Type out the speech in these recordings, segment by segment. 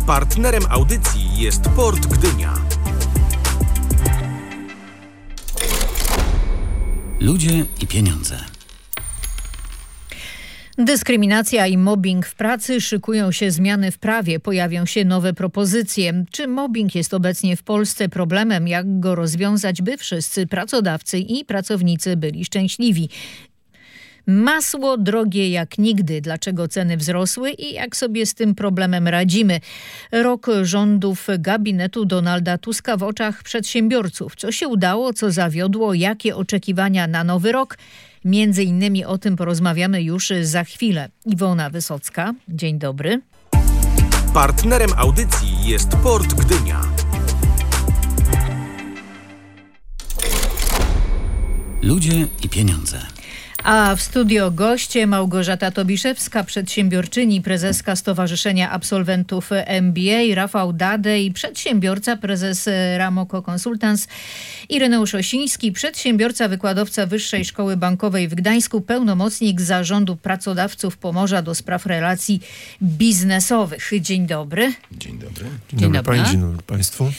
Partnerem audycji jest Port Gdynia. Ludzie i pieniądze. Dyskryminacja i mobbing w pracy, szykują się zmiany w prawie, pojawią się nowe propozycje. Czy mobbing jest obecnie w Polsce problemem? Jak go rozwiązać, by wszyscy pracodawcy i pracownicy byli szczęśliwi? Masło drogie jak nigdy. Dlaczego ceny wzrosły i jak sobie z tym problemem radzimy? Rok rządów gabinetu Donalda Tuska w oczach przedsiębiorców. Co się udało, co zawiodło, jakie oczekiwania na nowy rok? Między innymi o tym porozmawiamy już za chwilę. Iwona Wysocka, dzień dobry. Partnerem audycji jest Port Gdynia. Ludzie i pieniądze. A w studio goście Małgorzata Tobiszewska, przedsiębiorczyni, prezeska Stowarzyszenia Absolwentów MBA, Rafał Dadej, przedsiębiorca, prezes Ramoko Consultants, Ireneusz Osiński, przedsiębiorca, wykładowca Wyższej Szkoły Bankowej w Gdańsku, pełnomocnik Zarządu Pracodawców Pomorza do spraw relacji biznesowych. Dzień dobry. Dzień dobry. Dzień dobry. Pani, dzień dobry Państwu.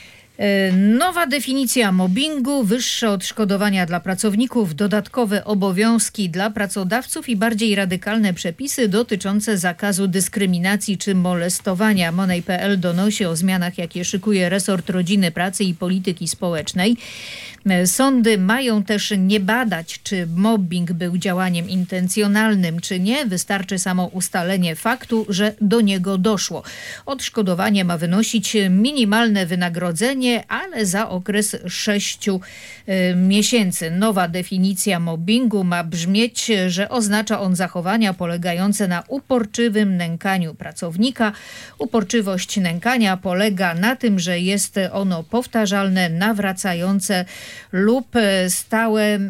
Nowa definicja mobbingu, wyższe odszkodowania dla pracowników, dodatkowe obowiązki dla pracodawców i bardziej radykalne przepisy dotyczące zakazu dyskryminacji czy molestowania. Monej.pl donosi o zmianach, jakie szykuje resort rodziny, pracy i polityki społecznej. Sądy mają też nie badać, czy mobbing był działaniem intencjonalnym, czy nie. Wystarczy samo ustalenie faktu, że do niego doszło. Odszkodowanie ma wynosić minimalne wynagrodzenie, ale za okres 6 miesięcy. Nowa definicja mobbingu ma brzmieć, że oznacza on zachowania polegające na uporczywym nękaniu pracownika. Uporczywość nękania polega na tym, że jest ono powtarzalne, nawracające lub stałe.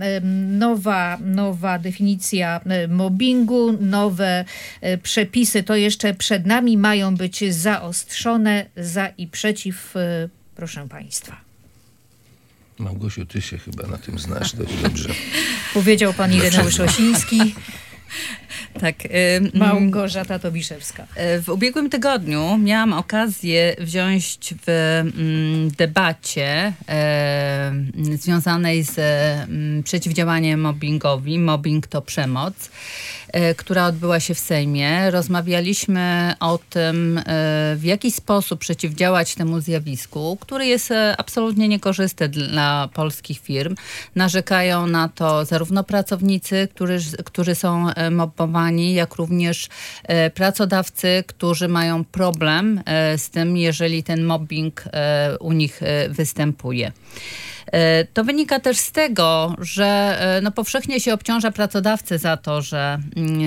Nowa definicja mobbingu, nowe przepisy to jeszcze przed nami, mają być zaostrzone, za i przeciw. Proszę Państwa. Małgosiu, ty się chyba na tym znasz dość dobrze. Powiedział pan Ireneusz Osiński. Tak. Małgorzata Tobiszewska. W ubiegłym tygodniu miałam okazję wziąć w debacie związanej z przeciwdziałaniem mobbingowi. Mobbing to przemoc, która odbyła się w Sejmie. Rozmawialiśmy o tym, w jaki sposób przeciwdziałać temu zjawisku, który jest absolutnie niekorzystny dla polskich firm. Narzekają na to zarówno pracownicy, którzy są mobbowani, jak również pracodawcy, którzy mają problem z tym, jeżeli ten mobbing u nich występuje. To wynika też z tego, że powszechnie się obciąża pracodawcę za to, że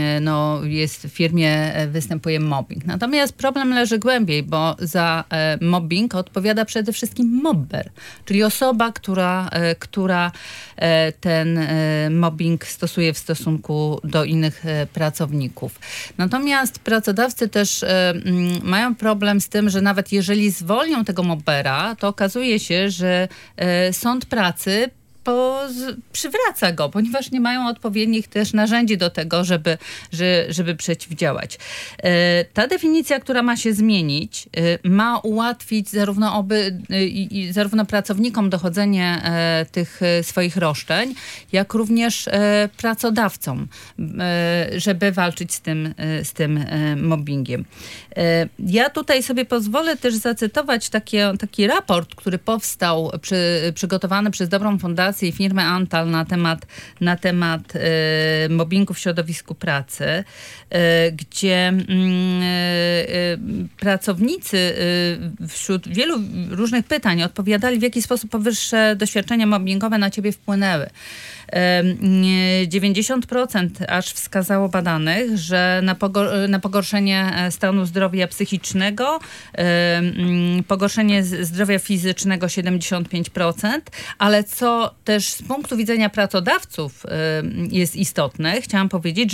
w firmie występuje mobbing. Natomiast problem leży głębiej, bo za mobbing odpowiada przede wszystkim mobber, czyli osoba, która ten mobbing stosuje w stosunku do innych pracowników. Natomiast pracodawcy też mają problem z tym, że nawet jeżeli zwolnią tego mobbera, to okazuje się, że Sąd Pracy przywraca go, ponieważ nie mają odpowiednich też narzędzi do tego, żeby przeciwdziałać. Ta definicja, która ma się zmienić, ma ułatwić zarówno pracownikom dochodzenie tych swoich roszczeń, jak również pracodawcom, żeby walczyć z tym mobbingiem. Ja tutaj sobie pozwolę też zacytować taki raport, który powstał przygotowany przez Dobrą Fundację i firmę Antal na temat mobbingu w środowisku pracy, gdzie pracownicy wśród wielu różnych pytań odpowiadali, w jaki sposób powyższe doświadczenia mobbingowe na ciebie wpłynęły. 90% aż wskazało badanych, że na pogorszenie stanu zdrowia psychicznego, pogorszenie zdrowia fizycznego 75%, ale co też z punktu widzenia pracodawców jest istotne, chciałam powiedzieć, że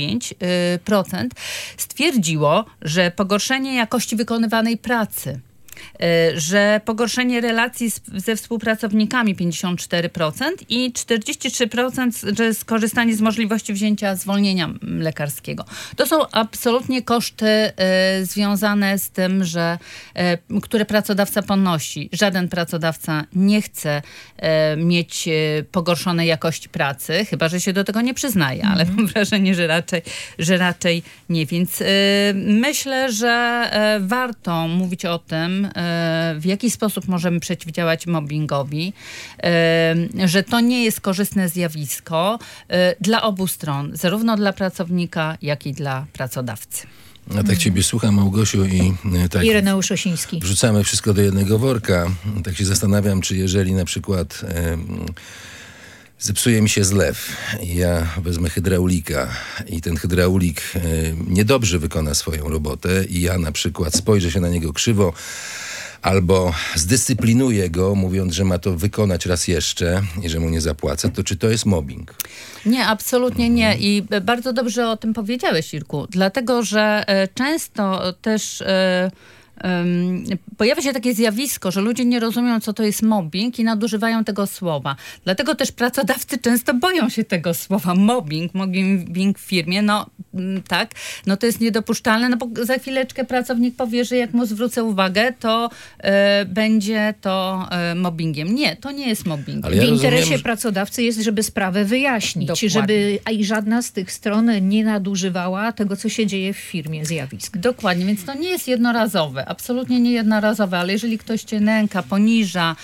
69% stwierdziło, że pogorszenie jakości wykonywanej pracy. że pogorszenie relacji ze współpracownikami 54% i 43%, że skorzystanie z możliwości wzięcia zwolnienia lekarskiego. To są absolutnie koszty związane z tym, które pracodawca ponosi. Żaden pracodawca nie chce mieć pogorszonej jakości pracy, chyba że się do tego nie przyznaje, ale mam wrażenie, że raczej nie. Więc myślę, że warto mówić o tym, w jaki sposób możemy przeciwdziałać mobbingowi, że to nie jest korzystne zjawisko dla obu stron, zarówno dla pracownika, jak i dla pracodawcy. Ja tak ciebie słucham, Małgosiu, i tak Ireneusz Osiński. wrzucamy wszystko do jednego worka. Tak się zastanawiam, czy jeżeli na przykład zepsuje mi się zlew i ja wezmę hydraulika i ten hydraulik niedobrze wykona swoją robotę i ja na przykład spojrzę się na niego krzywo albo zdyscyplinuję go, mówiąc, że ma to wykonać raz jeszcze i że mu nie zapłacę, to czy to jest mobbing? Nie, absolutnie nie. I bardzo dobrze o tym powiedziałeś, Irku. Dlatego, że często też pojawia się takie zjawisko, że ludzie nie rozumieją, co to jest mobbing i nadużywają tego słowa. Dlatego też pracodawcy często boją się tego słowa mobbing w firmie. No tak, no to jest niedopuszczalne, no bo za chwileczkę pracownik powie, że jak mu zwrócę uwagę, to będzie to mobbingiem. Nie, to nie jest mobbing. W interesie pracodawcy jest, żeby sprawę wyjaśnić, Dokładnie. żeby i żadna z tych stron nie nadużywała tego, co się dzieje w firmie, zjawisk. Dokładnie, więc to nie jest jednorazowe, absolutnie nie jednorazowe, ale jeżeli ktoś cię nęka, poniża,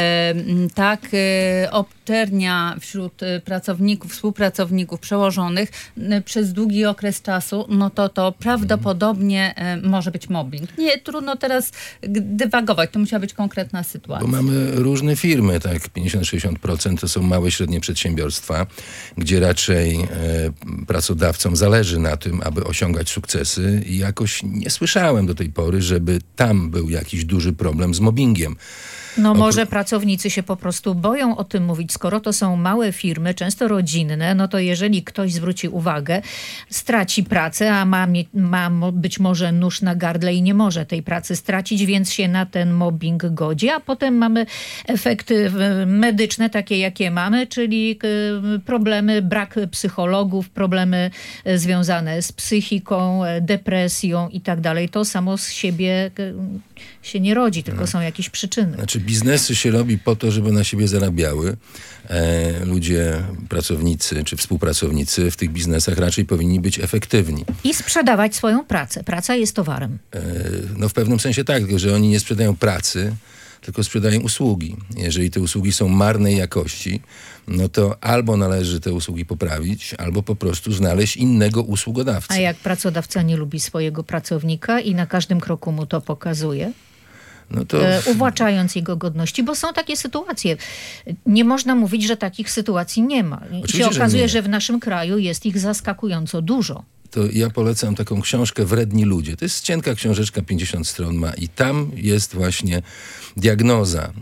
obczernia wśród pracowników, współpracowników, przełożonych przez długi okres czasu, no to prawdopodobnie może być mobbing. Nie, trudno teraz dywagować, to musiała być konkretna sytuacja. Bo mamy różne firmy, tak, 50-60% to są małe, średnie przedsiębiorstwa, gdzie raczej pracodawcom zależy na tym, aby osiągać sukcesy i jakoś nie słyszałem do tej pory, żeby tam był jakiś duży problem z mobbingiem. No może pracownicy się po prostu boją o tym mówić. Skoro to są małe firmy, często rodzinne, no to jeżeli ktoś zwróci uwagę, straci pracę, a ma być może nóż na gardle i nie może tej pracy stracić, więc się na ten mobbing godzi, a potem mamy efekty medyczne takie, jakie mamy, czyli problemy, brak psychologów, problemy związane z psychiką, depresją i tak dalej. To samo z siebie się nie rodzi, tylko są jakieś przyczyny. Znaczy biznesy się robi po to, żeby na siebie zarabiały. Ludzie, pracownicy czy współpracownicy w tych biznesach raczej powinni być efektywni. I sprzedawać swoją pracę. Praca jest towarem. No w pewnym sensie tak, tylko że oni nie sprzedają pracy, tylko sprzedają usługi. Jeżeli te usługi są marnej jakości, no to albo należy te usługi poprawić, albo po prostu znaleźć innego usługodawcę. A jak pracodawca nie lubi swojego pracownika i na każdym kroku mu to pokazuje? No to Uwłaczając jego godności, bo są takie sytuacje. Nie można mówić, że takich sytuacji nie ma. I się okazuje, że w naszym kraju jest ich zaskakująco dużo. To ja polecam taką książkę Wredni ludzie. To jest cienka książeczka, 50 stron ma i tam jest właśnie diagnoza,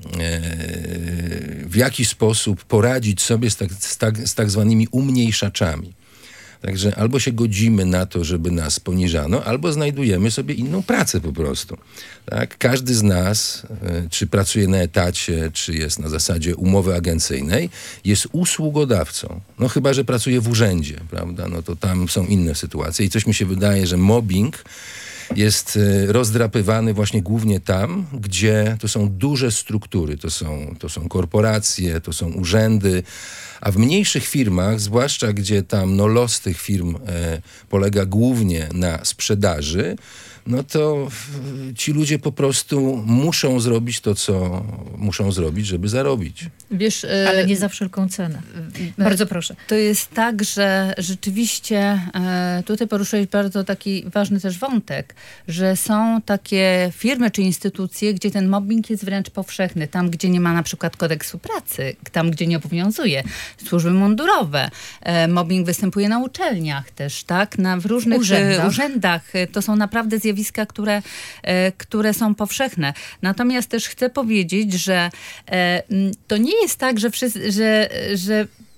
w jaki sposób poradzić sobie z tak zwanymi umniejszaczami. Także albo się godzimy na to, żeby nas poniżano, albo znajdujemy sobie inną pracę po prostu. Tak? Każdy z nas, czy pracuje na etacie, czy jest na zasadzie umowy agencyjnej, jest usługodawcą. No chyba że pracuje w urzędzie, prawda? No to tam są inne sytuacje. I coś mi się wydaje, że mobbing jest rozdrapywany właśnie głównie tam, gdzie to są duże struktury, to są korporacje, to są urzędy, a w mniejszych firmach, zwłaszcza gdzie tam los tych firm polega głównie na sprzedaży, no to ci ludzie po prostu muszą zrobić to, co muszą zrobić, żeby zarobić. Wiesz, ale nie za wszelką cenę. Bardzo proszę. To jest tak, że rzeczywiście tutaj poruszyłeś bardzo taki ważny też wątek, że są takie firmy czy instytucje, gdzie ten mobbing jest wręcz powszechny. Tam, gdzie nie ma na przykład kodeksu pracy, tam, gdzie nie obowiązuje. Służby mundurowe. Mobbing występuje na uczelniach też, tak? W różnych urzędach. To są naprawdę zjawiska, które są powszechne. Natomiast też chcę powiedzieć, że to nie jest tak, że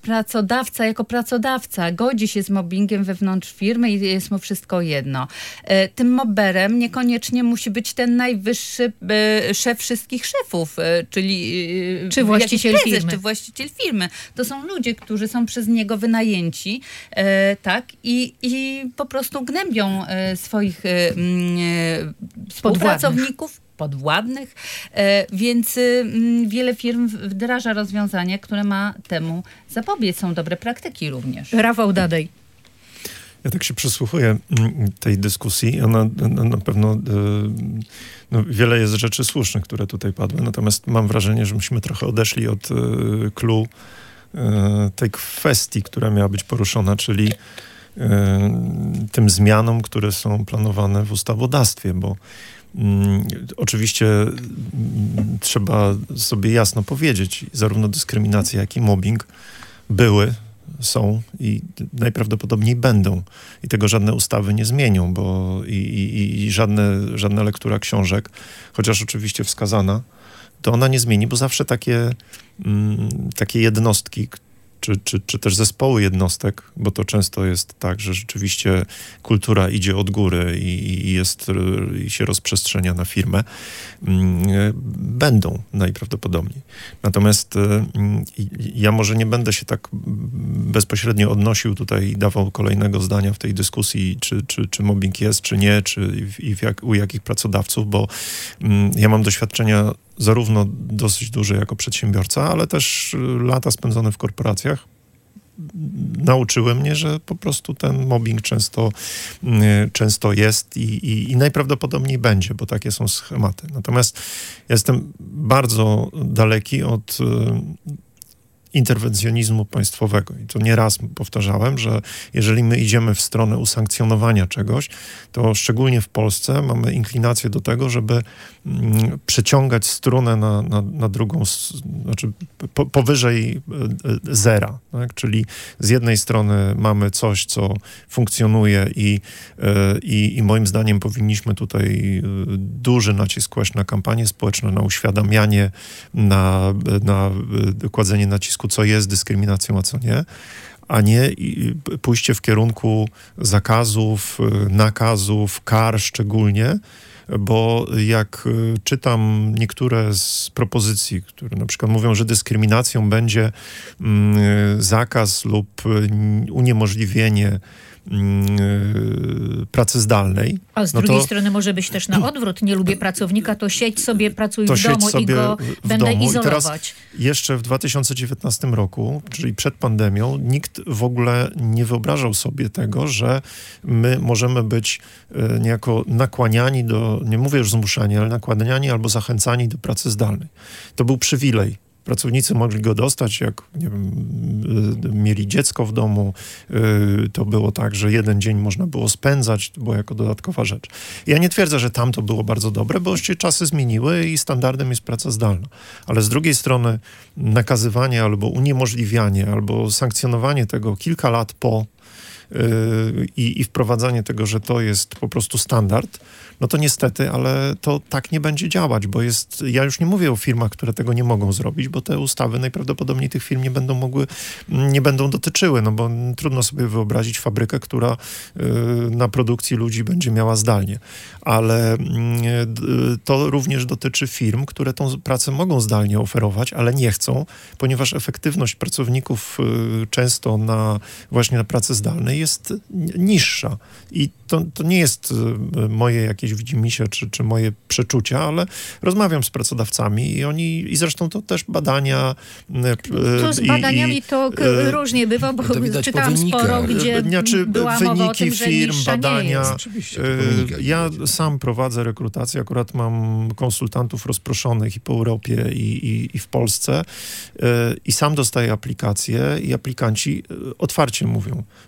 pracodawca jako pracodawca godzi się z mobbingiem wewnątrz firmy i jest mu wszystko jedno. Tym mobberem niekoniecznie musi być ten najwyższy szef wszystkich szefów, czyli Czy właściciel jakiś prezes, firmy. czy właściciel firmy. To są ludzie, którzy są przez niego wynajęci, tak, i po prostu gnębią swoich współpracowników, podwładnych, więc wiele firm wdraża rozwiązanie, które ma temu zapobiec. Są dobre praktyki również. Rafał Dadej. Ja tak się przysłuchuję tej dyskusji. Ona na pewno wiele jest rzeczy słusznych, które tutaj padły. Natomiast mam wrażenie, że myśmy trochę odeszli od clou tej kwestii, która miała być poruszona, czyli tym zmianom, które są planowane w ustawodawstwie, bo oczywiście trzeba sobie jasno powiedzieć, zarówno dyskryminacja, jak i mobbing były, są i najprawdopodobniej będą. I tego żadne ustawy nie zmienią, bo i żadna lektura książek, chociaż oczywiście wskazana, to ona nie zmieni, bo zawsze takie jednostki, czy też zespoły jednostek, bo to często jest tak, że rzeczywiście kultura idzie od góry i się rozprzestrzenia na firmę, będą najprawdopodobniej. Natomiast ja może nie będę się tak bezpośrednio odnosił tutaj i dawał kolejnego zdania w tej dyskusji, czy mobbing jest, czy nie, u jakich pracodawców, bo ja mam doświadczenia zarówno dosyć duże jako przedsiębiorca, ale też lata spędzone w korporacjach nauczyły mnie, że po prostu ten mobbing często jest i najprawdopodobniej będzie, bo takie są schematy. Natomiast ja jestem bardzo daleki od interwencjonizmu państwowego. I to nieraz powtarzałem, że jeżeli my idziemy w stronę usankcjonowania czegoś, to szczególnie w Polsce mamy inklinację do tego, żeby przeciągać strunę na drugą, znaczy powyżej zera. Tak? Czyli z jednej strony mamy coś, co funkcjonuje i moim zdaniem powinniśmy tutaj duży nacisk kłaść na kampanie społeczne, na uświadamianie, na kładzenie nacisku, co jest dyskryminacją, a co nie, a nie pójście w kierunku zakazów, nakazów, kar szczególnie, bo jak czytam niektóre z propozycji, które na przykład mówią, że dyskryminacją będzie zakaz lub uniemożliwienie pracy zdalnej. A z drugiej strony może być też na odwrót. Nie lubię pracownika, to siedź sobie, pracuj w domu i go będę izolować. I teraz jeszcze w 2019 roku, czyli przed pandemią, nikt w ogóle nie wyobrażał sobie tego, że my możemy być niejako nakłaniani nie mówię już zmuszani, ale nakłaniani albo zachęcani do pracy zdalnej. To był przywilej. Pracownicy mogli go dostać, jak nie wiem, mieli dziecko w domu. To było tak, że jeden dzień można było spędzać, to było jako dodatkowa rzecz. Ja nie twierdzę, że tam to było bardzo dobre, bo się czasy zmieniły i standardem jest praca zdalna. Ale z drugiej strony nakazywanie albo uniemożliwianie, albo sankcjonowanie tego kilka lat po i wprowadzanie tego, że to jest po prostu standard, no to niestety, ale to tak nie będzie działać, bo ja już nie mówię o firmach, które tego nie mogą zrobić, bo te ustawy najprawdopodobniej tych firm nie będą dotyczyły, no bo trudno sobie wyobrazić fabrykę, która na produkcji ludzi będzie miała zdalnie. Ale to również dotyczy firm, które tą pracę mogą zdalnie oferować, ale nie chcą, ponieważ efektywność pracowników często właśnie na pracy zdalnej jest niższa. I to nie jest moje jakieś widzimisię czy moje przeczucia, ale rozmawiam z pracodawcami i zresztą to też badania. To z badaniami to różnie bywa, bo czytałam sporo, gdzie była mowa o tym, że firm, niższa badania. nie jest. Oczywiście, Ja sam prowadzę rekrutację, akurat mam konsultantów rozproszonych i po Europie i w Polsce i sam dostaję aplikacje i aplikanci otwarcie mówią, że to będzie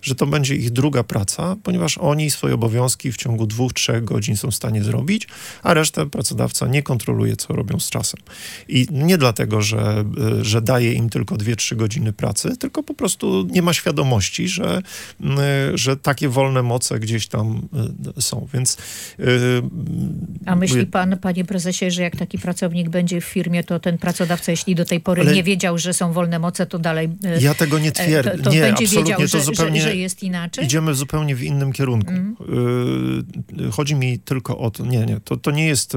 będzie ich druga praca, ponieważ oni swoje obowiązki w ciągu 2-3 godzin są w stanie zrobić, a resztę pracodawca nie kontroluje, co robią z czasem. I nie dlatego, że daje im tylko 2-3 godziny pracy, tylko po prostu nie ma świadomości, że takie wolne moce gdzieś tam są. Więc a myśli pan, panie prezesie, że jak taki pracownik będzie w firmie, to ten pracodawca, jeśli do tej pory nie wiedział, że są wolne moce, to dalej ja tego nie twierdzę. To nie, będzie absolutnie, wiedział, to zupełnie że jest inaczej? Idziemy zupełnie w innym kierunku. Chodzi mi tylko o to, to nie jest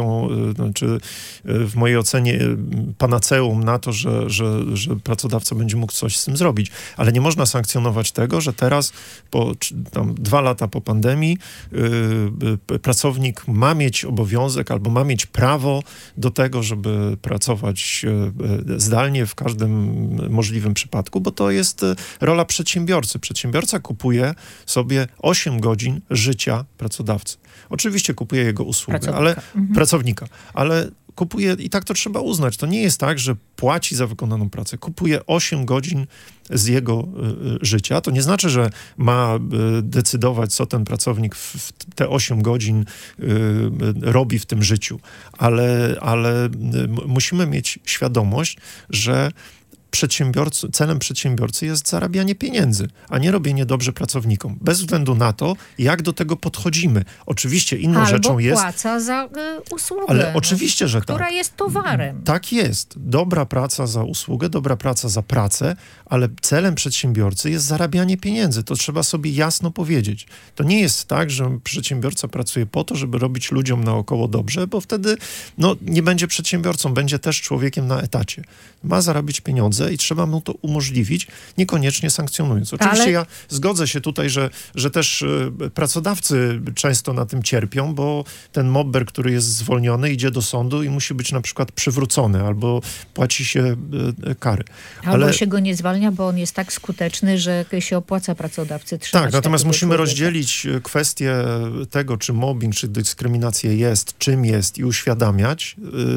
w mojej ocenie panaceum na to, że pracodawca będzie mógł coś z tym zrobić. Ale nie można sankcjonować tego, że teraz, po 2 lata po pandemii, pracownik ma mieć obowiązek albo ma mieć prawo do tego, żeby pracować zdalnie w każdym możliwym przypadku, bo to jest rola przedsiębiorcy. Przedsiębiorca kupuje sobie 8 godzin życia pracodawcy. Oczywiście kupuje jego usługę, pracownika, ale kupuje, i tak to trzeba uznać, to nie jest tak, że płaci za wykonaną pracę. Kupuje 8 godzin z jego życia. To nie znaczy, że ma decydować, co ten pracownik w te 8 godzin robi w tym życiu. Ale musimy mieć świadomość, że celem przedsiębiorcy jest zarabianie pieniędzy, a nie robienie dobrze pracownikom. Bez względu na to, jak do tego podchodzimy. Oczywiście inną rzeczą jest... płaca za usługę. Ale oczywiście, że tak. Która jest towarem. Tak jest. Dobra praca za usługę, dobra praca za pracę, ale celem przedsiębiorcy jest zarabianie pieniędzy. To trzeba sobie jasno powiedzieć. To nie jest tak, że przedsiębiorca pracuje po to, żeby robić ludziom naokoło dobrze, bo wtedy nie będzie przedsiębiorcą, będzie też człowiekiem na etacie. Ma zarabiać pieniądze i trzeba mu to umożliwić, niekoniecznie sankcjonując. Oczywiście ja zgodzę się tutaj, że też pracodawcy często na tym cierpią, bo ten mobber, który jest zwolniony, idzie do sądu i musi być na przykład przywrócony, albo płaci się kary. Albo się go nie zwalnia, bo on jest tak skuteczny, że się opłaca pracodawcy trzymać. Tak, natomiast musimy człowieka. rozdzielić kwestię tego, czy mobbing, czy dyskryminacja jest, czym jest i uświadamiać,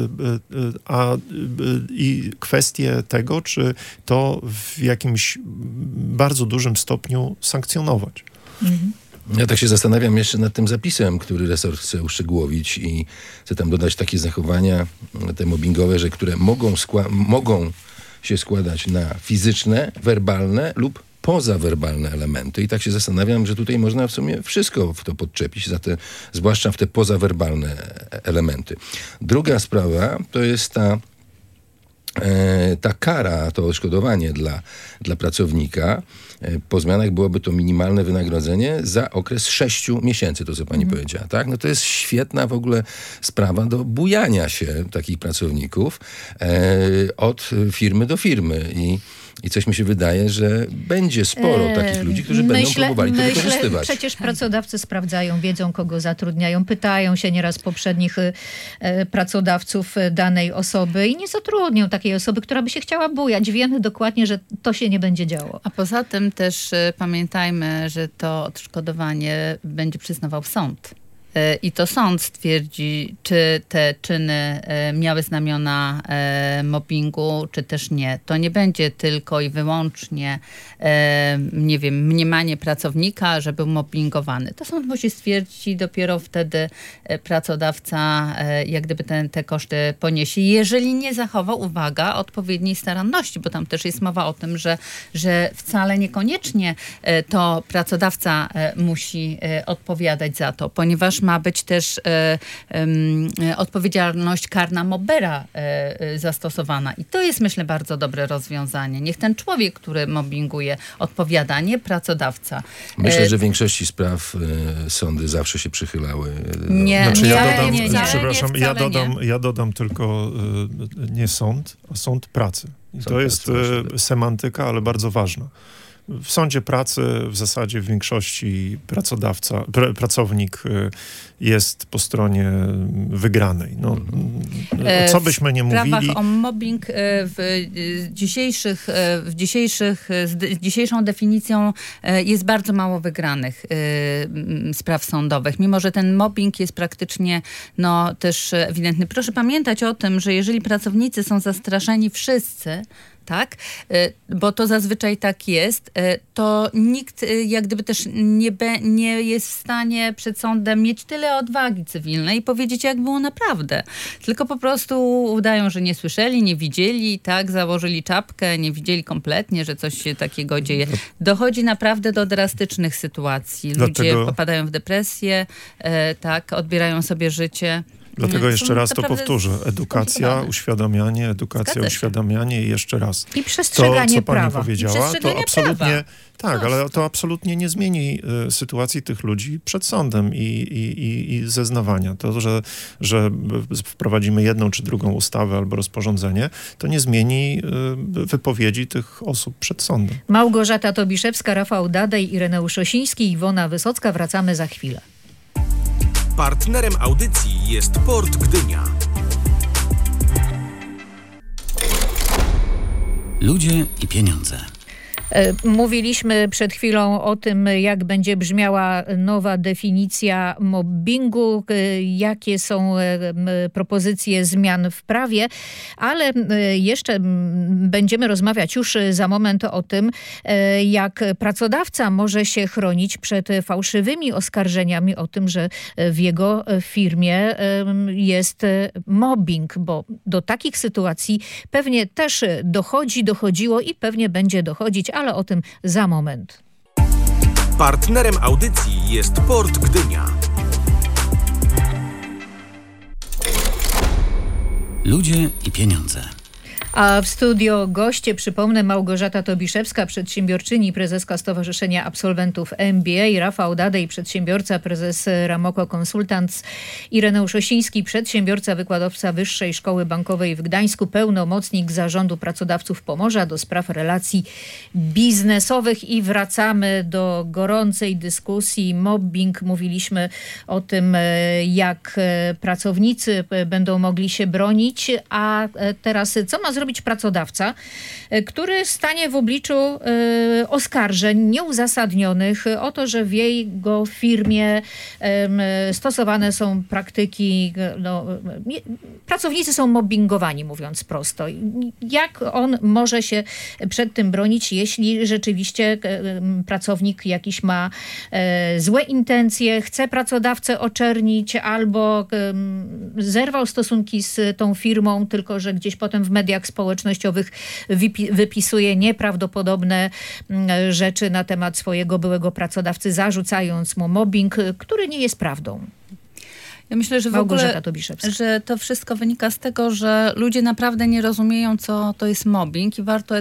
i kwestię tego, czy to w jakimś bardzo dużym stopniu sankcjonować. Ja tak się zastanawiam jeszcze nad tym zapisem, który resort chce uszczegółowić i chce tam dodać takie zachowania, te mobbingowe, że które mogą się składać na fizyczne, werbalne lub pozawerbalne elementy. I tak się zastanawiam, że tutaj można w sumie wszystko w to podczepić, zwłaszcza w te pozawerbalne elementy. Druga sprawa to jest ta kara, to odszkodowanie dla pracownika. Po zmianach byłoby to minimalne wynagrodzenie za okres 6 miesięcy, to co pani powiedziała, tak? No to jest świetna w ogóle sprawa do bujania się takich pracowników od firmy do firmy i coś mi się wydaje, że będzie sporo takich ludzi, którzy będą próbowali to wykorzystywać. Przecież pracodawcy sprawdzają, wiedzą, kogo zatrudniają, pytają się nieraz poprzednich pracodawców danej osoby i nie zatrudnią takiej osoby, która by się chciała bujać. Wiemy dokładnie, że to się nie będzie działo. A poza tym też pamiętajmy, że to odszkodowanie będzie przyznawał sąd. I to sąd stwierdzi, czy te czyny miały znamiona mobbingu, czy też nie. To nie będzie tylko i wyłącznie, mniemanie pracownika, że był mobbingowany. To sąd musi stwierdzić i dopiero wtedy pracodawca jak gdyby te koszty poniesie. Jeżeli nie zachował, uwaga, odpowiedniej staranności, bo tam też jest mowa o tym, że wcale niekoniecznie to pracodawca musi odpowiadać za to, ponieważ ma być też odpowiedzialność karna mobbera zastosowana. I to jest, myślę, bardzo dobre rozwiązanie. Niech ten człowiek, który mobbinguje, odpowiada, nie pracodawca. Myślę, że w większości spraw sądy zawsze się przychylały. Przepraszam, ja dodam tylko nie sąd, a sąd pracy. I to jest semantyka, ale bardzo ważna. W sądzie pracy w zasadzie w większości pracownik jest po stronie wygranej. Co byśmy nie mówili... W sprawach o mobbing z dzisiejszą definicją jest bardzo mało wygranych spraw sądowych, mimo że ten mobbing jest praktycznie też ewidentny. Proszę pamiętać o tym, że jeżeli pracownicy są zastraszeni wszyscy, tak? Bo to zazwyczaj tak jest, to nikt jak gdyby też nie jest w stanie przed sądem mieć tyle odwagi cywilnej i powiedzieć, jak było naprawdę. Tylko po prostu udają, że nie słyszeli, nie widzieli, tak? Założyli czapkę, nie widzieli kompletnie, że coś się takiego dzieje. Dochodzi naprawdę do drastycznych sytuacji. Ludzie popadają w depresję, tak? Odbierają sobie życie. Dlatego jeszcze raz to powtórzę. Edukacja, uświadamianie, uświadamianie i jeszcze raz. I przestrzeganie to, co pani prawa. powiedziała, to absolutnie, tak, ale to absolutnie nie zmieni sytuacji tych ludzi przed sądem i zeznawania. To, że wprowadzimy jedną czy drugą ustawę albo rozporządzenie, to nie zmieni wypowiedzi tych osób przed sądem. Małgorzata Tobiszewska, Rafał Dadej, Ireneusz Osiński, Iwona Wysocka. Wracamy za chwilę. Partnerem audycji jest Port Gdynia. Ludzie i pieniądze. Mówiliśmy przed chwilą o tym, jak będzie brzmiała nowa definicja mobbingu, jakie są propozycje zmian w prawie, ale jeszcze będziemy rozmawiać już za moment o tym, jak pracodawca może się chronić przed fałszywymi oskarżeniami o tym, że w jego firmie jest mobbing, bo do takich sytuacji pewnie też dochodziło i pewnie będzie dochodzić, ale o tym za moment. Partnerem audycji jest Port Gdynia. Ludzie i pieniądze. A w studio goście, przypomnę, Małgorzata Tobiszewska, przedsiębiorczyni, prezeska Stowarzyszenia Absolwentów MBA, Rafał Dadej, przedsiębiorca, prezes Ramoko Consultants, Ireneusz Osiński, przedsiębiorca, wykładowca Wyższej Szkoły Bankowej w Gdańsku, pełnomocnik Zarządu Pracodawców Pomorza do spraw relacji biznesowych. I wracamy do gorącej dyskusji. Mobbing. Mówiliśmy o tym, jak pracownicy będą mogli się bronić, a teraz co ma zrobić pracodawca, który stanie w obliczu oskarżeń nieuzasadnionych o to, że w jego firmie stosowane są praktyki, pracownicy są mobbingowani, mówiąc prosto. Jak on może się przed tym bronić, jeśli rzeczywiście pracownik jakiś ma złe intencje, chce pracodawcę oczernić albo zerwał stosunki z tą firmą, tylko że gdzieś potem w mediach społecznościowych wypisuje nieprawdopodobne rzeczy na temat swojego byłego pracodawcy, zarzucając mu mobbing, który nie jest prawdą. Ja myślę, że w ogóle, że to wszystko wynika z tego, że ludzie naprawdę nie rozumieją, co to jest mobbing i warto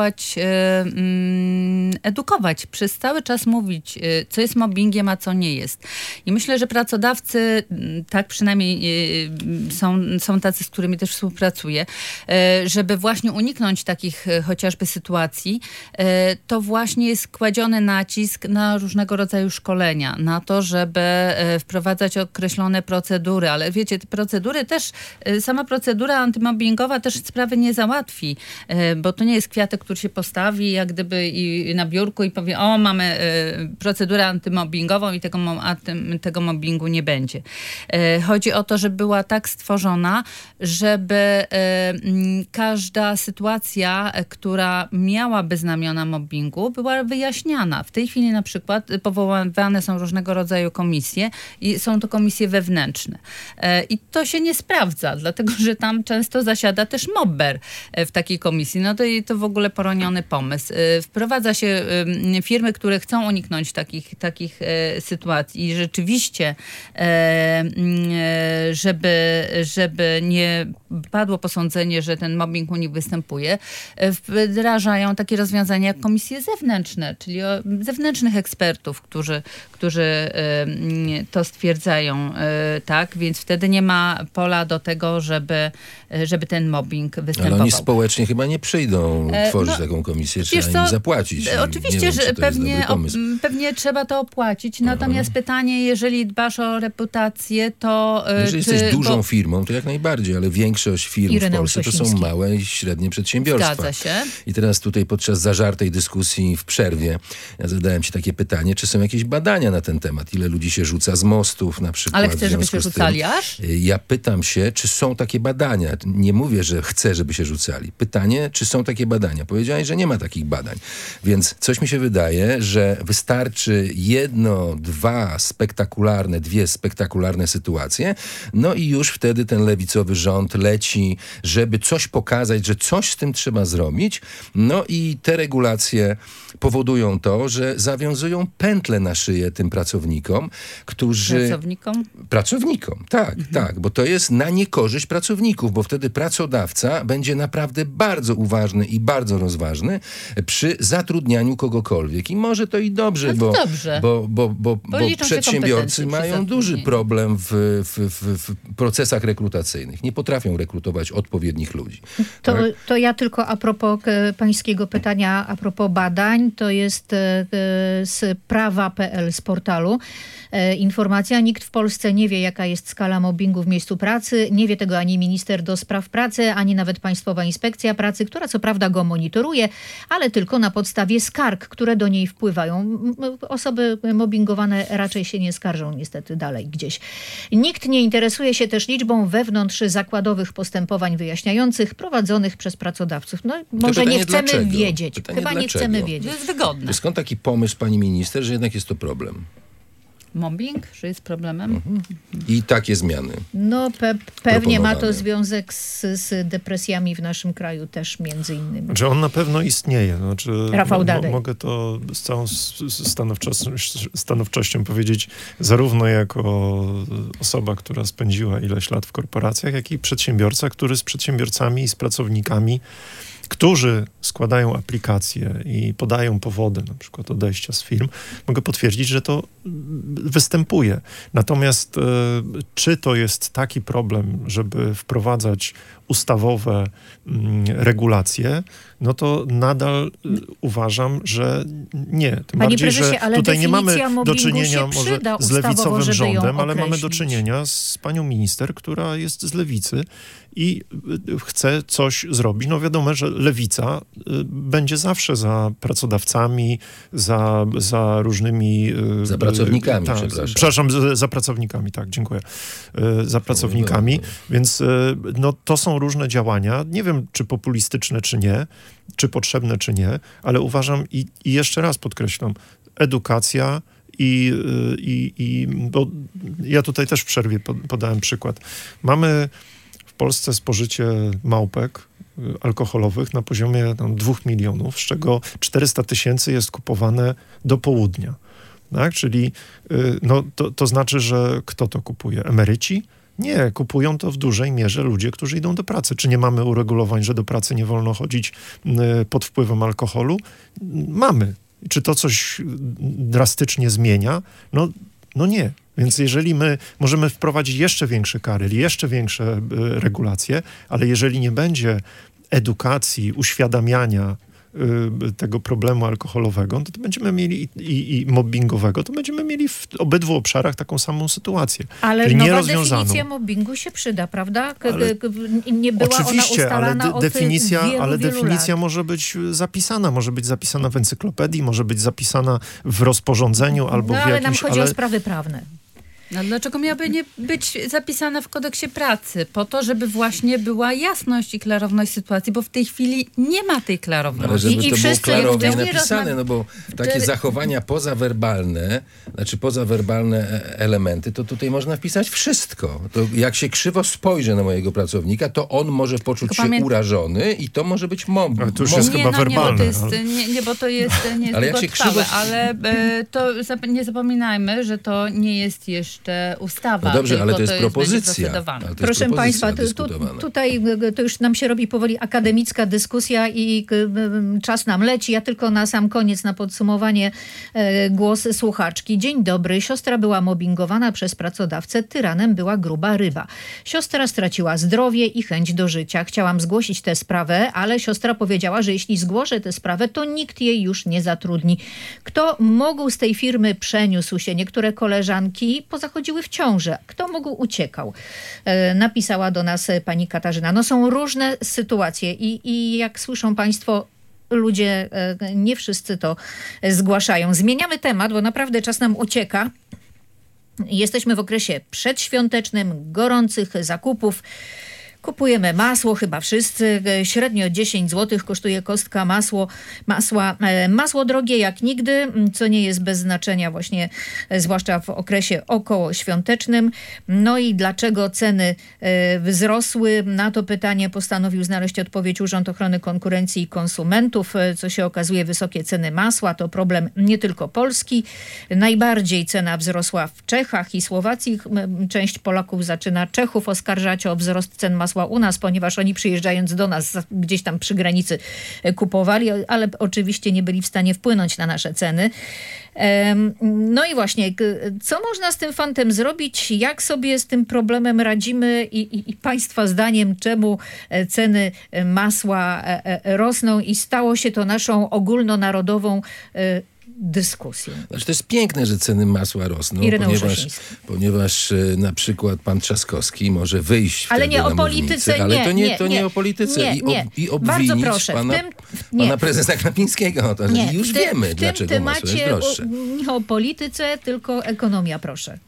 edukować, przez cały czas mówić, co jest mobbingiem, a co nie jest. I myślę, że pracodawcy, tak przynajmniej są tacy, z którymi też współpracuję, żeby właśnie uniknąć takich chociażby sytuacji, to właśnie jest kładziony nacisk na różnego rodzaju szkolenia, na to, żeby wprowadzać określone procedury, ale wiecie, te procedury też, sama procedura antymobbingowa też sprawy nie załatwi, bo to nie jest kwiatek, który się postawi jak gdyby i na biurku i powie, o, mamy procedurę antymobbingową i tego mobbingu nie będzie. Chodzi o to, żeby była tak stworzona, żeby każda sytuacja, która miałaby znamiona mobbingu, była wyjaśniana. W tej chwili na przykład powoływane są różnego rodzaju komisje i są to komisje wewnętrzne. I to się nie sprawdza, dlatego że tam często zasiada też mobber w takiej komisji. No to w ogóle poroniony pomysł. Wprowadza się firmy, które chcą uniknąć takich sytuacji i rzeczywiście, żeby nie padło posądzenie, że ten mobbing u nich występuje, wdrażają takie rozwiązania jak komisje zewnętrzne, czyli zewnętrznych ekspertów, którzy to stwierdzają, tak? Więc wtedy nie ma pola do tego, żeby ten mobbing występował. Ale oni społecznie chyba nie przyjdą tworzyć taką komisję, trzeba im zapłacić. Oczywiście, wiem, że pewnie trzeba to opłacić, natomiast pytanie, jeżeli dbasz o reputację, to... Jeżeli jesteś dużą firmą, to jak najbardziej, ale większość większość firm w Ireneusz Polsce to są Ośliński. małe i średnie przedsiębiorstwa. Zgadza się. I teraz tutaj podczas zażartej dyskusji w przerwie ja zadałem ci takie pytanie, czy są jakieś badania na ten temat? Ile ludzi się rzuca z mostów na przykład? Ale w chcę, żeby związku się z tym? rzucali aż? Ja pytam się, czy są takie badania. Nie mówię, że chcę, żeby się rzucali. Pytanie, czy są takie badania. Powiedziałeś, że nie ma takich badań. Więc coś mi się wydaje, że wystarczy dwie spektakularne sytuacje, no i już wtedy ten lewicowy rząd leci, żeby coś pokazać, że coś z tym trzeba zrobić. No i te regulacje powodują to, że zawiązują pętle na szyję tym pracownikom, którzy... Pracownikom, tak, bo to jest na niekorzyść pracowników, bo wtedy pracodawca będzie naprawdę bardzo uważny i bardzo rozważny przy zatrudnianiu kogokolwiek. I może to i dobrze, bo przedsiębiorcy mają duży problem w procesach rekrutacyjnych. Nie potrafią rekrutować odpowiednich ludzi. To ja tylko a propos pańskiego pytania, a propos badań, to jest z prawa.pl, z portalu. Informacja. Nikt w Polsce nie wie, jaka jest skala mobbingu w miejscu pracy. Nie wie tego ani minister do spraw pracy, ani nawet Państwowa Inspekcja Pracy, która co prawda go monitoruje, ale tylko na podstawie skarg, które do niej wpływają. Osoby mobbingowane raczej się nie skarżą niestety dalej gdzieś. Nikt nie interesuje się też liczbą wewnątrz zakładowych postępowań wyjaśniających prowadzonych przez pracodawców. No może nie chcemy wiedzieć. Chyba nie chcemy wiedzieć. To jest wygodne. Skąd taki pomysł, pani minister, że jednak jest to problem? Mobbing, że jest problemem? I takie zmiany. No pewnie ma to związek z depresjami w naszym kraju też między innymi. Znaczy on na pewno istnieje. Znaczy, Rafał Dadej. Mogę to z całą stanowczością powiedzieć, zarówno jako osoba, która spędziła ileś lat w korporacjach, jak i przedsiębiorca, który z przedsiębiorcami i z pracownikami, którzy składają aplikacje i podają powody, na przykład odejścia z firm, mogę potwierdzić, że to występuje. Natomiast czy to jest taki problem, żeby wprowadzać ustawowe regulacje, no to nadal uważam, że nie. Tym Panie bardziej, prezesie, że tutaj nie mamy do czynienia może z lewicowym rządem, ale mamy do czynienia z panią minister, która jest z lewicy i chce coś zrobić. No wiadomo, że lewica będzie zawsze za pracodawcami, za różnymi... Za pracownikami, przepraszam, za pracownikami, tak, dziękuję. Za pracownikami, więc no, to są różne działania. Nie wiem, czy populistyczne, czy nie, czy potrzebne, czy nie, ale uważam i jeszcze raz podkreślam, edukacja bo ja tutaj też w przerwie podałem przykład. Mamy w Polsce spożycie małpek alkoholowych na poziomie 2 milionów, z czego 400 000 jest kupowane do południa. Tak? Czyli no, to znaczy, że kto to kupuje? Emeryci? Nie, kupują to w dużej mierze ludzie, którzy idą do pracy. Czy nie mamy uregulowań, że do pracy nie wolno chodzić pod wpływem alkoholu? Mamy. Czy to coś drastycznie zmienia? No nie. Więc jeżeli my możemy wprowadzić jeszcze większe kary, jeszcze większe regulacje, ale jeżeli nie będzie edukacji, uświadamiania tego problemu alkoholowego, to będziemy mieli i mobbingowego, to będziemy mieli w obydwu obszarach taką samą sytuację. Ale nowa definicja mobbingu się przyda, prawda? Nie była oczywiście, ona ustalana ale definicja, wielu definicja lat. może być zapisana w encyklopedii, może być zapisana w rozporządzeniu albo w jakimś... ale nam chodzi o sprawy prawne. No dlaczego miałaby nie być zapisana w kodeksie pracy? Po to, żeby właśnie była jasność i klarowność sytuacji, bo w tej chwili nie ma tej klarowności. Ale żeby I to było wszyscy klarownie napisane, no bo takie zachowania pozawerbalne elementy, to tutaj można wpisać wszystko. To jak się krzywo spojrzy na mojego pracownika, to on może poczuć się urażony i to może być mobbing. Ale to już jest chyba werbalne. Bo to jest nie ale jak się krzywo... ale to nie zapominajmy, że to nie jest jeszcze ustawa. No dobrze, ale to jest będzie propozycja. Proszę Państwa, tutaj to już nam się robi powoli akademicka dyskusja i czas nam leci. Ja tylko na sam koniec, na podsumowanie głos słuchaczki. Dzień dobry. Siostra była mobbingowana przez pracodawcę. Tyranem była gruba ryba. Siostra straciła zdrowie i chęć do życia. Chciałam zgłosić tę sprawę, ale siostra powiedziała, że jeśli zgłoszę tę sprawę, to nikt jej już nie zatrudni. Kto mógł z tej firmy przeniósł się? Niektóre koleżanki, poza zachodziły w ciążę. Kto mógł, uciekał. Napisała do nas pani Katarzyna. No są różne sytuacje i jak słyszą państwo, ludzie nie wszyscy to zgłaszają. Zmieniamy temat, bo naprawdę czas nam ucieka. Jesteśmy w okresie przedświątecznym, gorących zakupów. Kupujemy masło, chyba wszyscy. Średnio 10 zł kosztuje kostka masła. Masło drogie jak nigdy, co nie jest bez znaczenia właśnie, zwłaszcza w okresie okołoświątecznym. No i dlaczego ceny wzrosły? Na to pytanie postanowił znaleźć odpowiedź Urząd Ochrony Konkurencji i Konsumentów. Co się okazuje, wysokie ceny masła to problem nie tylko Polski. Najbardziej cena wzrosła w Czechach i Słowacji. Część Polaków zaczyna Czechów oskarżać o wzrost cen masła u nas, ponieważ oni przyjeżdżając do nas gdzieś tam przy granicy kupowali, ale oczywiście nie byli w stanie wpłynąć na nasze ceny. No i właśnie, co można z tym fantem zrobić? Jak sobie z tym problemem radzimy i państwa zdaniem, czemu ceny masła rosną i stało się to naszą ogólnonarodową dyskusję. Znaczy, to jest piękne, że ceny masła rosną, ponieważ na przykład pan Trzaskowski może wyjść ale nie o polityce, ale to nie o polityce. I obwinić pana prezesa Glapińskiego. Już wiemy, dlaczego masło jest droższe. Nie o polityce, tylko ekonomia, proszę.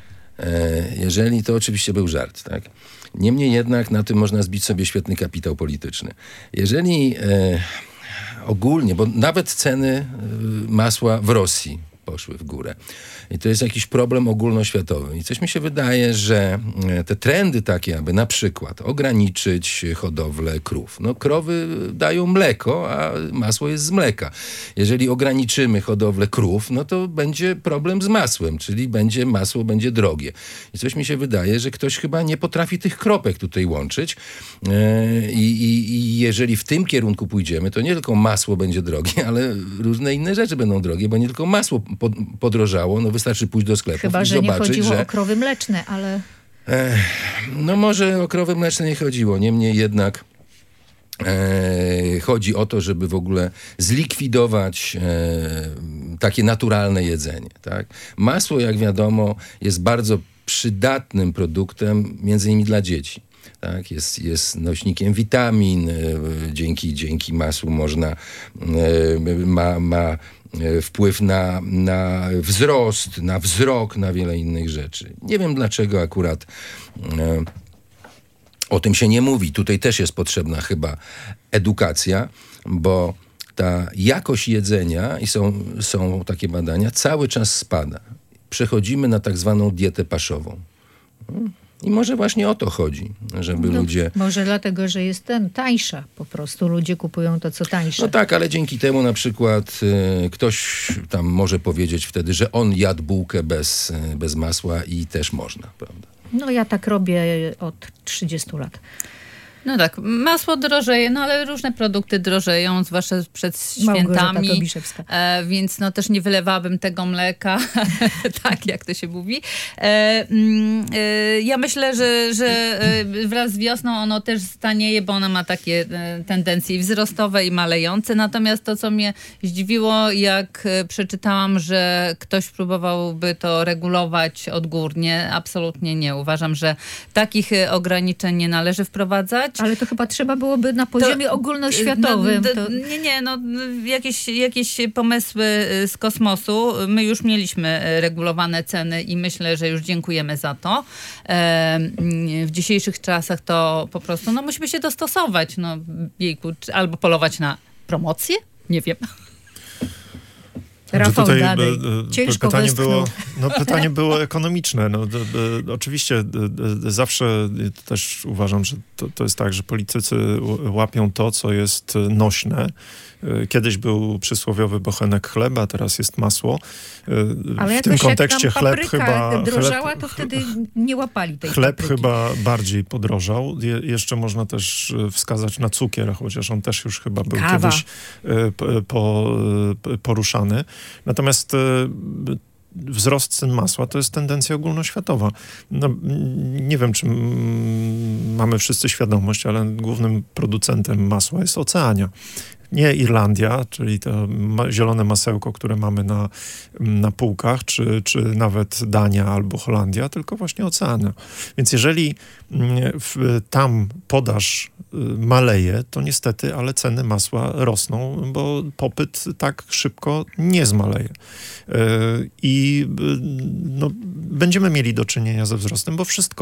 Jeżeli to oczywiście był żart, tak? Niemniej jednak na tym można zbić sobie świetny kapitał polityczny. Jeżeli ogólnie, bo nawet ceny masła w Rosji poszły w górę. I to jest jakiś problem ogólnoświatowy. I coś mi się wydaje, że te trendy takie, aby na przykład ograniczyć hodowlę krów. No krowy dają mleko, a masło jest z mleka. Jeżeli ograniczymy hodowlę krów, no to będzie problem z masłem, czyli masło będzie drogie. I coś mi się wydaje, że ktoś chyba nie potrafi tych kropek tutaj łączyć. I jeżeli w tym kierunku pójdziemy, to nie tylko masło będzie drogie, ale różne inne rzeczy będą drogie, bo nie tylko masło podrożało, no wystarczy pójść do sklepu chyba, i że zobaczyć, nie chodziło o krowy mleczne, ale... No może o krowy mleczne nie chodziło, niemniej jednak chodzi o to, żeby w ogóle zlikwidować takie naturalne jedzenie. Tak? Masło, jak wiadomo, jest bardzo przydatnym produktem, między innymi dla dzieci. Tak? Jest nośnikiem witamin, dzięki masłu można ma wpływ na wzrost, na wzrok, na wiele innych rzeczy. Nie wiem, dlaczego akurat o tym się nie mówi. Tutaj też jest potrzebna chyba edukacja, bo ta jakość jedzenia, i są takie badania, cały czas spada. Przechodzimy na tak zwaną dietę paszową. I może właśnie o to chodzi, żeby ludzie... Może dlatego, że jest tańsza po prostu. Ludzie kupują to, co tańsze. No tak, ale dzięki temu na przykład ktoś tam może powiedzieć wtedy, że on jadł bułkę bez masła i też można, prawda? No ja tak robię od 30 lat. No tak, masło drożeje, no ale różne produkty drożeją, zwłaszcza przed świętami, więc no też nie wylewałabym tego mleka, tak jak to się mówi. Ja myślę, że wraz z wiosną ono też stanieje, bo ono ma takie tendencje wzrostowe i malejące. Natomiast to, co mnie zdziwiło, jak przeczytałam, że ktoś próbowałby to regulować odgórnie, absolutnie nie. Uważam, że takich ograniczeń nie należy wprowadzać. Ale to chyba trzeba byłoby na poziomie ogólnoświatowym. Jakieś pomysły z kosmosu. My już mieliśmy regulowane ceny i myślę, że już dziękujemy za to. W dzisiejszych czasach to po prostu musimy się dostosować. Albo polować na promocję? Nie wiem. Rafał Dadej. Ciężko pytanie było ekonomiczne. Oczywiście zawsze też uważam, że to jest tak, że politycy łapią to, co jest nośne. Kiedyś był przysłowiowy bochenek chleba, teraz jest masło. Ale w tym kontekście chleb chyba drożała, to wtedy nie łapali tej chleb papryki. chyba bardziej podrożał. Jeszcze można też wskazać na cukier, chociaż on też już chyba był kiedyś poruszany. Natomiast wzrost cen masła to jest tendencja ogólnoświatowa. Nie wiem, czy mamy wszyscy świadomość, ale głównym producentem masła jest Oceania. Nie Irlandia, czyli to zielone masełko, które mamy na półkach, czy nawet Dania albo Holandia, tylko właśnie oceany. Więc jeżeli tam podaż maleje, to niestety, ale ceny masła rosną, bo popyt tak szybko nie zmaleje. I będziemy mieli do czynienia ze wzrostem, bo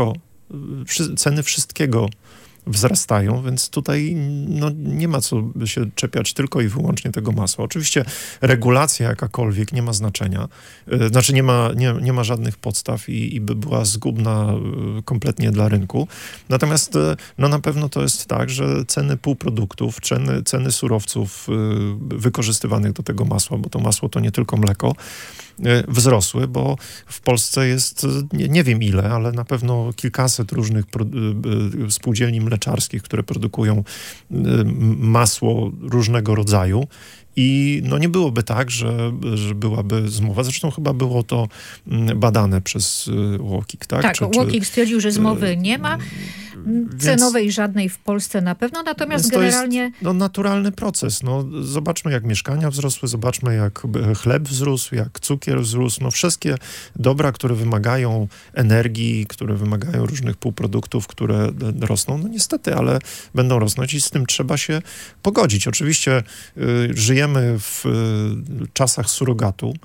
ceny wszystkiego wzrastają, więc tutaj nie ma co się czepiać tylko i wyłącznie tego masła. Oczywiście regulacja jakakolwiek nie ma znaczenia, znaczy nie ma żadnych podstaw i by była zgubna kompletnie dla rynku. Natomiast na pewno to jest tak, że ceny półproduktów, ceny surowców wykorzystywanych do tego masła, bo to masło to nie tylko mleko, wzrosły, bo w Polsce jest, nie wiem ile, ale na pewno kilkaset różnych spółdzielni mleczarskich, które produkują masło różnego rodzaju. I nie byłoby tak, że byłaby zmowa. Zresztą chyba było to badane przez UOKiK, tak? Tak, UOKiK stwierdził, że zmowy nie ma. Cenowej żadnej w Polsce na pewno, natomiast generalnie... To jest naturalny proces. Zobaczmy, jak mieszkania wzrosły, zobaczmy, jak chleb wzrósł, jak cukier wzrósł. Wszystkie dobra, które wymagają energii, które wymagają różnych półproduktów, które rosną, niestety, ale będą rosnąć i z tym trzeba się pogodzić. Oczywiście żyjemy w czasach surogatu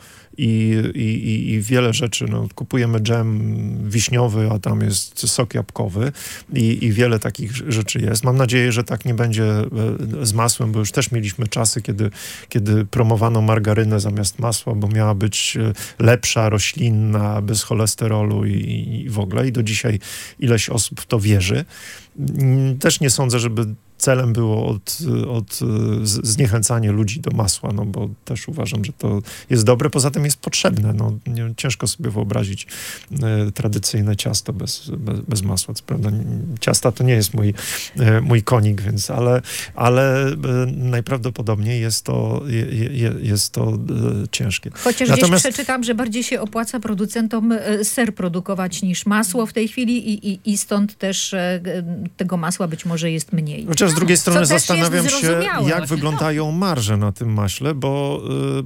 i wiele rzeczy, kupujemy dżem wiśniowy, a tam jest sok jabłkowy i wiele takich rzeczy jest. Mam nadzieję, że tak nie będzie z masłem, bo już też mieliśmy czasy, kiedy promowano margarynę zamiast masła, bo miała być lepsza, roślinna, bez cholesterolu i w ogóle. I do dzisiaj ileś osób w to wierzy. Też nie sądzę, żeby celem było zniechęcanie ludzi do masła, bo też uważam, że to jest dobre. Poza tym jest potrzebne. Ciężko sobie wyobrazić tradycyjne ciasto bez masła. Co prawda ciasta to nie jest mój konik, więc ale najprawdopodobniej jest to ciężkie. Chociaż gdzieś przeczytam, że bardziej się opłaca producentom ser produkować niż masło w tej chwili i stąd też tego masła być może jest mniej. Z drugiej strony zastanawiam się, jak wyglądają marże na tym maśle, bo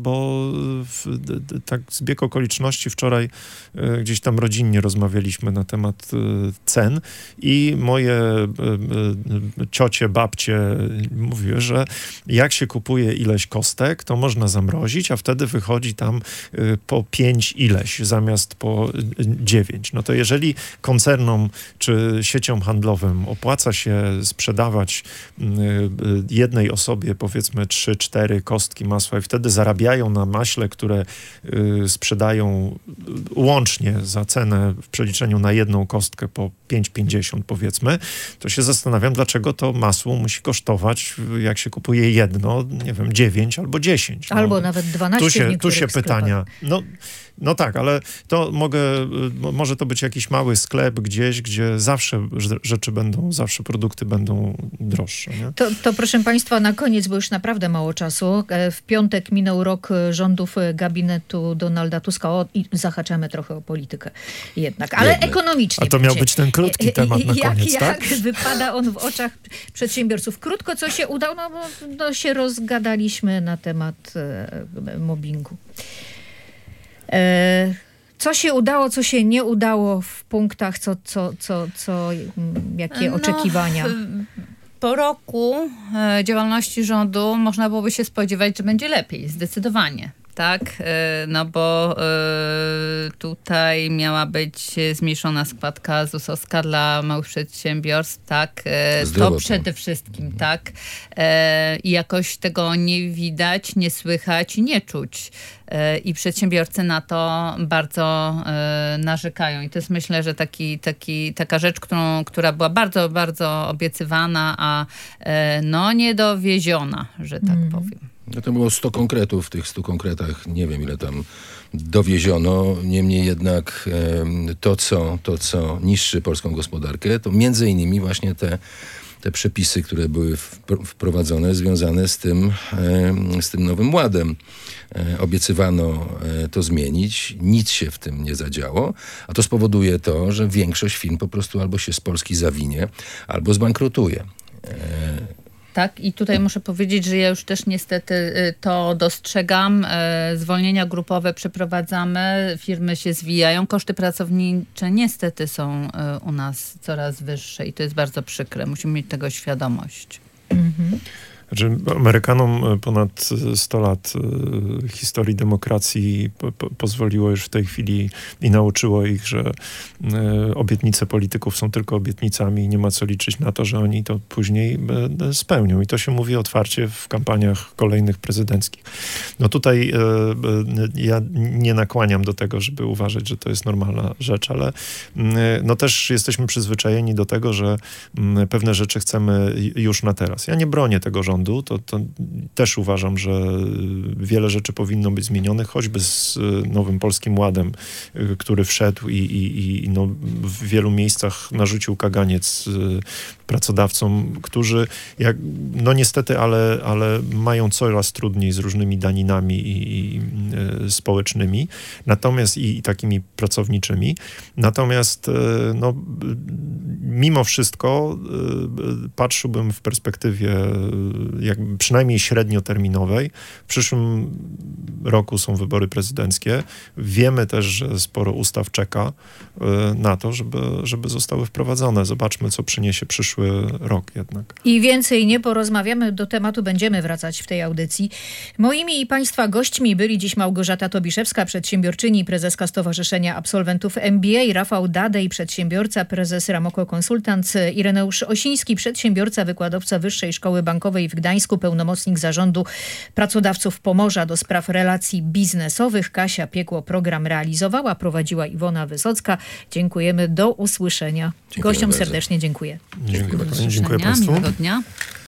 tak zbieg okoliczności wczoraj gdzieś tam rodzinnie rozmawialiśmy na temat cen i moje ciocie, babcie mówiły, że jak się kupuje ileś kostek, to można zamrozić, a wtedy wychodzi tam po 5 ileś zamiast po 9. To jeżeli koncernom czy sieciom handlowym opłaca się sprzedawać jednej osobie powiedzmy 3-4 kostki masła i wtedy zarabiają na maśle, które sprzedają łącznie za cenę w przeliczeniu na jedną kostkę po 5,50 powiedzmy, to się zastanawiam, dlaczego to masło musi kosztować, jak się kupuje jedno, 9 albo 10. Albo nawet 12 tu się pytania. Tak, ale to może to być jakiś mały sklep gdzieś, gdzie zawsze zawsze produkty będą droższe. Nie? To proszę Państwa, na koniec, bo już naprawdę mało czasu. W piątek minął rok rządów gabinetu Donalda Tuska. I zahaczamy trochę o politykę jednak, ale ekonomicznie. A to miał być ten krótki temat na koniec, tak? Jak wypada on w oczach przedsiębiorców? Krótko, co się udało, bo się rozgadaliśmy na temat mobbingu. Co się udało, co się nie udało w punktach, jakie oczekiwania? Po roku działalności rządu można byłoby się spodziewać, że będzie lepiej, zdecydowanie. Tak, bo tutaj miała być zmniejszona składka ZUS-owska dla małych przedsiębiorstw, tak, to przede wszystkim, tak, i jakoś tego nie widać, nie słychać, nie czuć. I przedsiębiorcy na to bardzo narzekają. I to jest, myślę, że taka rzecz, która była bardzo, bardzo obiecywana, a nie dowieziona, że tak powiem. To było 100 konkretów. W tych 100 konkretach nie wiem, ile tam dowieziono. Niemniej jednak to, co niszczy polską gospodarkę, to między innymi właśnie te przepisy, które były wprowadzone, związane z tym nowym ładem. Obiecywano to zmienić, nic się w tym nie zadziało, a to spowoduje to, że większość firm po prostu albo się z Polski zawinie, albo zbankrutuje. Tak, i tutaj muszę powiedzieć, że ja już też niestety to dostrzegam. Zwolnienia grupowe przeprowadzamy, firmy się zwijają, koszty pracownicze niestety są u nas coraz wyższe i to jest bardzo przykre. Musimy mieć tego świadomość. Znaczy, Amerykanom ponad 100 lat historii demokracji pozwoliło już w tej chwili i nauczyło ich, że obietnice polityków są tylko obietnicami i nie ma co liczyć na to, że oni to później spełnią. I to się mówi otwarcie w kampaniach kolejnych prezydenckich. No tutaj ja nie nakłaniam do tego, żeby uważać, że to jest normalna rzecz, ale no też jesteśmy przyzwyczajeni do tego, że pewne rzeczy chcemy już na teraz. Ja nie bronię tego rządu. To też uważam, że wiele rzeczy powinno być zmienionych, choćby z nowym Polskim Ładem, który wszedł i no, w wielu miejscach narzucił kaganiec pracodawcom, którzy no niestety, ale mają coraz trudniej z różnymi daninami i społecznymi, natomiast i takimi pracowniczymi. Natomiast no, mimo wszystko patrzyłbym w perspektywie jakby przynajmniej średnioterminowej. W przyszłym roku są wybory prezydenckie. Wiemy też, że sporo ustaw czeka na to, żeby zostały wprowadzone. Zobaczmy, co przyniesie przyszły rok jednak. I więcej nie porozmawiamy, do tematu będziemy wracać w tej audycji. Moimi i Państwa gośćmi byli dziś Małgorzata Tobiszewska, przedsiębiorczyni i prezeska Stowarzyszenia Absolwentów MBA, Rafał Dadej, przedsiębiorca, prezes Ramoko Consultants, Ireneusz Osiński, przedsiębiorca, wykładowca Wyższej Szkoły Bankowej w Gdańsku, pełnomocnik Zarządu Pracodawców Pomorza do spraw relacji biznesowych. Kasia Piekło program realizowała, prowadziła Iwona Wysocka. Dziękujemy, do usłyszenia. Dziękuję Gościom bardzo. serdecznie dziękuję. Dziękuję Do Państwu. usłyszenia, miłego dnia.